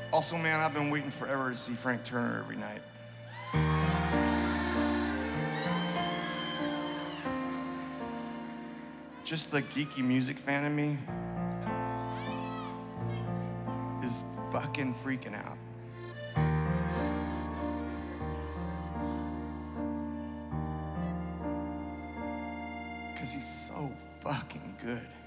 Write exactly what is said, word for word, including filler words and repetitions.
Also, man, I've been waiting forever to see Frank Turner every night. Just the geeky music fan in me is fucking freaking out. Because he's so fucking good.